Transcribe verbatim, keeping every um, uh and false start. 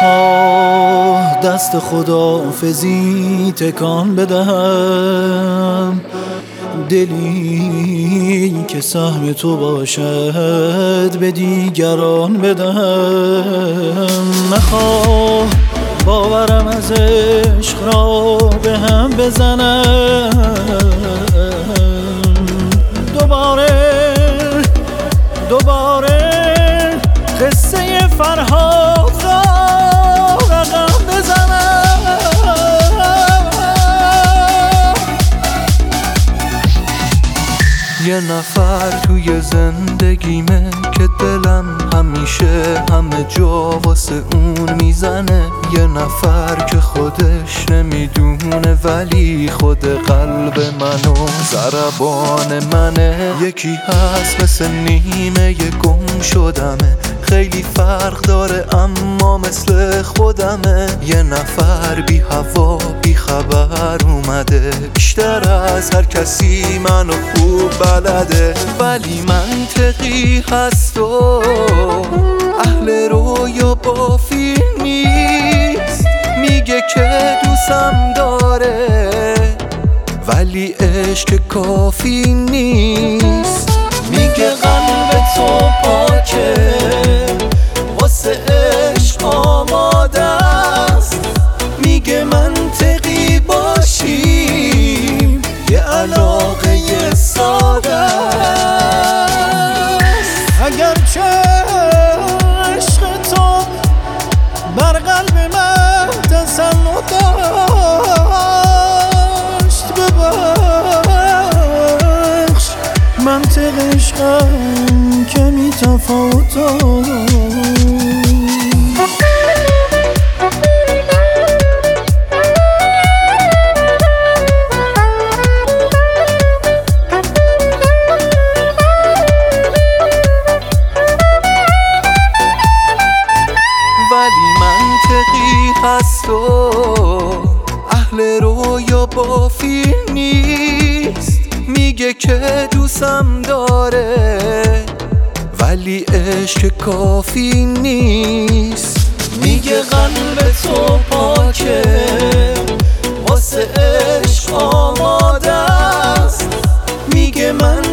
نخواه دست خداحافظی تکان بدهم، دلی که سهم تو باشد به دیگران بدهم. نخواه باورم از عشق را به هم بزنم، دوباره دوباره قصه فرهاد را رقم بزنم. یه نفر توی زندگیمه که دلم همیشه همه جا واسه اون میزنه، یه نفر که خودش نمیدونه ولی خود قلب منو ضربان منه. یکی هست مثل نیمه یه گم شدمه، خیلی فرق داره اما مثل خودمه. یه نفر بی هوا بی خبر اومده، بیشتر از هر کسی منو خوب بلده، ولی منطقی هست و اهل رویا بافی نیست. میگه که دوستم داره ولی عشق کافی نیست. میگه قلب تو پاکه واسه عشق آماده است، میگه منطقی باشیم یه علاقه ساده است. اگرچه عشق تو بر قلب من تسلط داشت، ببخش منطق عشقم کمی تفاوت داشت. ولی منطقی هست و اهل رویا بافی نیست. میگه که دوستم داره ولی عشق کافی نیست. میگه قلب تو پاکه واسه عشق آماده است، میگه من